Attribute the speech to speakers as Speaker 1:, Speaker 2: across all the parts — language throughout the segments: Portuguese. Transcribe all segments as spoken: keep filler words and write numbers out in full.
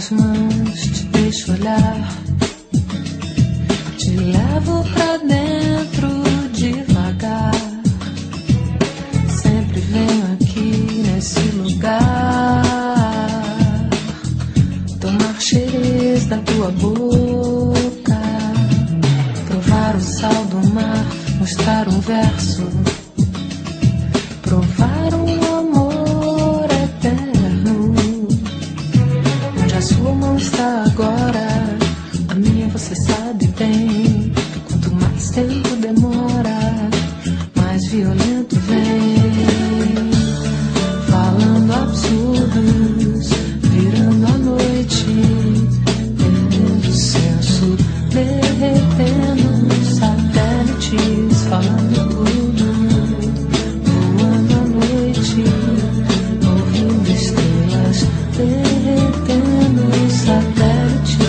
Speaker 1: minhas mãos, te deixo olhar, te levo pra dentro devagar. Sempre venho aqui nesse lugar, tomar cheiros da tua boca, provar o sal do mar, mostrar um verso, provar um amor eterno. Onde a sua mão está agora, a minha você sabe bem. Quanto mais tempo demora, mais violento vem, falando absurdos, virando a noite, perdendo o senso, derretendo satélites, falando tudo, voando a noite, ouvindo estrelas, derretendo satélites.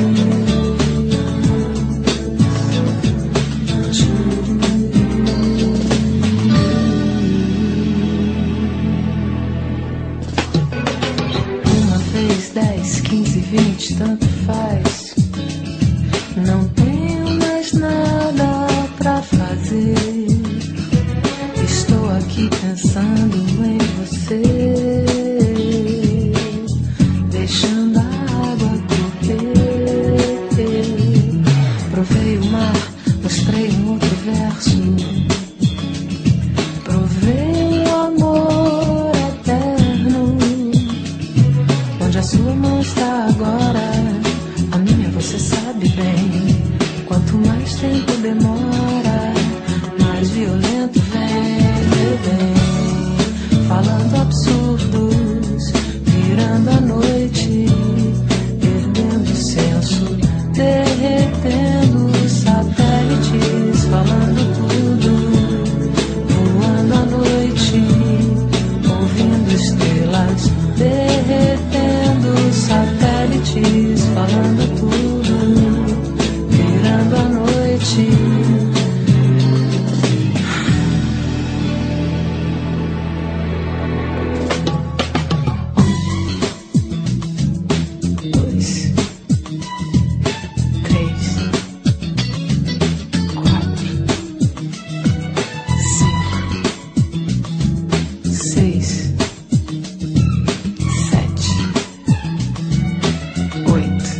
Speaker 1: Uma vez, dez, quinze, vinte, tanto faz. Não tenho mais nada pra fazer. Estou aqui pensando em você, deixando a água correr. Provei o mar, mostrei um outro verso, provei o amor eterno. Onde a sua mão está agora, a minha você sabe bem. Quanto mais tempo demora, mais violento vem, vem, falando absurdos, virando a noite, perdendo o senso, derretendo satélites, falando tudo, voando a noite, ouvindo estrelas, derretendo satélites, falando tudo, virando a noite. Um, dois, três, quatro, cinco, seis, sete, oito,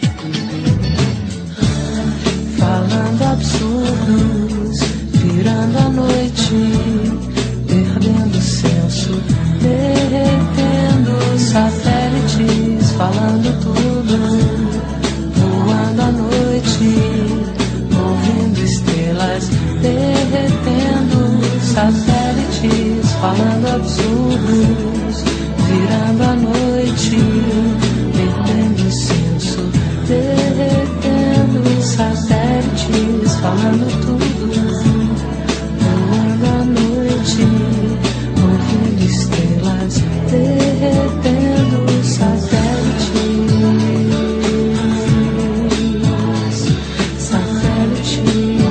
Speaker 1: falando absurdos, virando a noite, perdendo o senso, derretendo satélites, falando tudo, voando a noite, ouvindo estrelas, derretendo satélites, falando absurdos, virando a noite, perdendo o senso, derretendo satélites, falando tudo, voando a noite, ouvindo estrelas, derretendo satélites, satélites,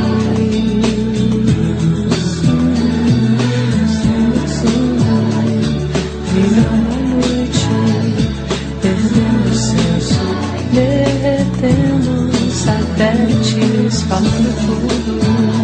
Speaker 1: virando a noite, perdendo o senso, derretendo satélites, falando tudo.